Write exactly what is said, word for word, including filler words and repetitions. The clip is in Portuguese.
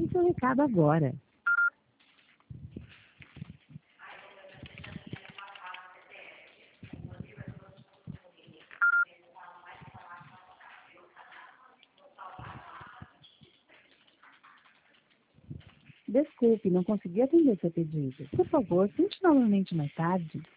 Grave seu recado agora. Desculpe, não consegui atender seu pedido. Por favor, tente novamente mais tarde.